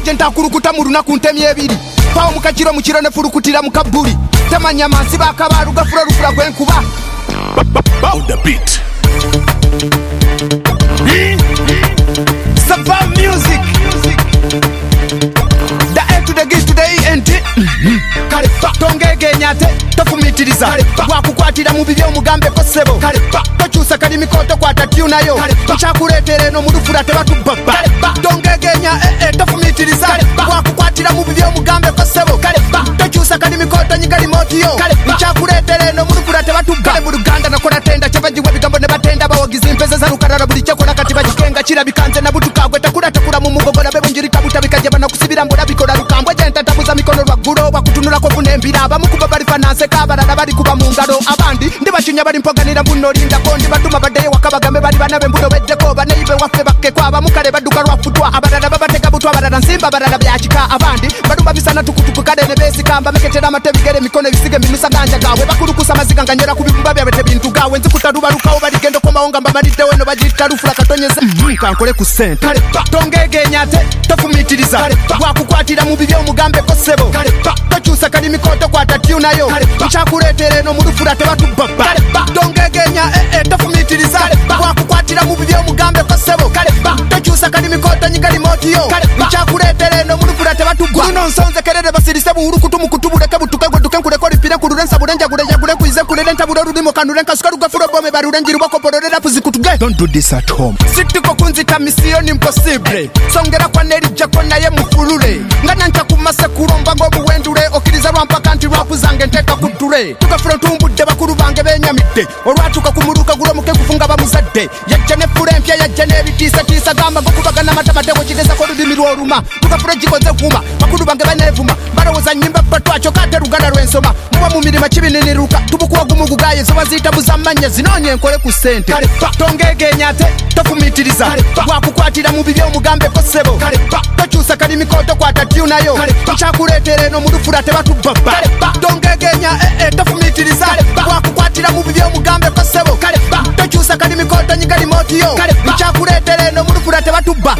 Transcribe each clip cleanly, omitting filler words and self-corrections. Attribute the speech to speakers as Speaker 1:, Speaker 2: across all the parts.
Speaker 1: agent akurukuta mu lunaku ntemi ebiri pawo mukajiro mukiro ne furukutira mukabuli tamanya mansi bakabaru gafura rufura gwenkuba
Speaker 2: on the beat.
Speaker 1: Savam music. The A to the G to the ENT. Kalipa tongege nyate tofumitiriza wakukwatira mu bibyo mugambe ko sebo kalipa tokyusa kali mikoto kwata tunayo nchakuletere no mudufura tebatubaba tongege nya tofumitiriza wakukwatira mu bibyo mugambe ko sebo kalipa tokyusa kali mikoto nyigali motiyo nchakuletere no mudufura tebatubaba mu Uganda nakola tenda cyabajiwe bigambo ne batenda bawagize impeza za rukarara buli cyakola kati bajikenga kira bikanze na butukagwe takura mu mugogora bebunjirika butabikaje bana kusibira mbola bikola rukambwe jenta tabuza mikono rwaguro bakutunula ko kunembira abamukuba bali fananse kabarara bali kuba mu ngalo abandi ndibakinya bali mpoganira muno linda kondi batuma badeye wakabagambe bali banabe mbudo beddeko baneibe waffe bakke kwaba mukale baduka rwafutwa abarara babateka butwa abarara nsimba abarara byakika abandi badumba bisana tukutuku kade ne besikamba meketera amatebigere mikono bisige minusa ganja gawe bakurukusa maziga nganyera kubibumba byabete bintu gawe nzikutaruba rukawo bali gendo koma onga mbamalide weno bagita rufula katonyeze kankole ku sente tongege nyate tofumitiriza wakukwatira mu bibyo mugambe ko sebo tokyusa kali mikoto kwata tunayo nchakuletere no mudufura tebatubaba tongegenya tofumitiriza wakukwatira mu bibyo mugambe ko sebo tokyusa kali mikoto nyigali motiyo nchakuletere no mudufura tebatubaba kuno nsonze kerere basirise buhuru kutumu kutubuleke butukagwe dukenkule ko lipire kururensa burenja gure kuize kulele ntaburo rudimo kanurenka sukaru gafuro bome barurenjiri bako pororera puzikutuge. Don't do this at home. Sitiko kunzita mission impossible songera kwa neri jako naye mufulule ngana ntakumase kuromba ngo buwendure okiriza rwampa kanti rwapu zange nteka kuture tukafura tumbudde bakuru bange benyamidde olwatuka kumuruka guromuke kufunga bamuzadde yajjane fure mpya yajjane bitisa tisa gamba ngo kubagana matamate wokigeza ko rudimirwa oluma tukafura jikoze kuma bakuru bange banevuma baroza nyimba batwacho kate rugana rwensoma muba mu mirima kibinini ruka tubukuwa gumugugaye zo bazita buzamanya zinonye nkole ku sente tongege nyate tofumitiriza wakukwatira mu bibyo mugambe ko sebo tokyusa kali mikoto kwata tunayo nchakuletere no mudufura tebatubaba tongegenya tofumitiriza wakukwatira mu bibyo mugambe ko sebo tokyusa kali mikoto nyigali motiyo nchakuletere no mudufura tebatubaba.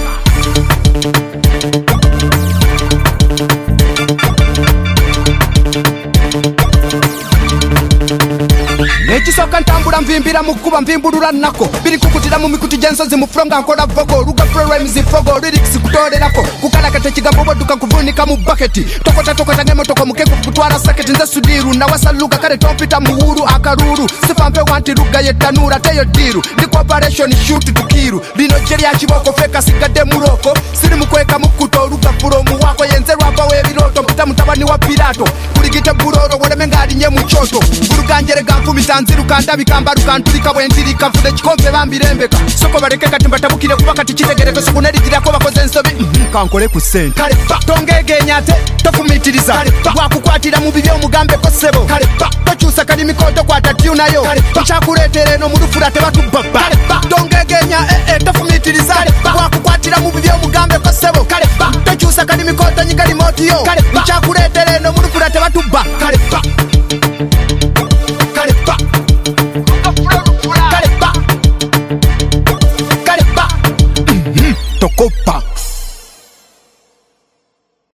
Speaker 1: Ekisoka ntambula mvimbira mukuba mvimbulula nako biri kukutira mu mikuti jensozi mu fronga nkola vogo ruga rhymes fogo lyrics kutolerako kukala kate kigambo boduka kuvunika mu bucket tokota ngemo toko mukengo kutwara saketi nze sudiru na wasaluka kale tompita muhuru akaruru sipampe wanti ruga yetanura teyo diru ndiko operation shoot tukiru lino jeri ya kiboko feka sigade muroko siri mukweka mukuto ruga furomu wako yenze rwapa webiroto mutabani wa pirato kuligite buroro wole ngali nye muchoto burugangere gamfumi tanziru kanda bikamba rukantulika bwentiri kafude kikombe bambirembeka soko bareke kati mbatabukire kuba kati kitegereke soko nerigira ko bakoze ensobi kankole ku sente tongege nyate tofumitiriza wakukwatira mu bibyo mugambe ko sebo tokyusa kali mikoto kwata tunayo nchakuletere no mudufura tebatubaba tongege nya tofumitiriza wakukwatira mu bibyo mugambe ko sebo tokyusa kali mikoto nyigali motiyo nchakuletere no mudufura tebatubaba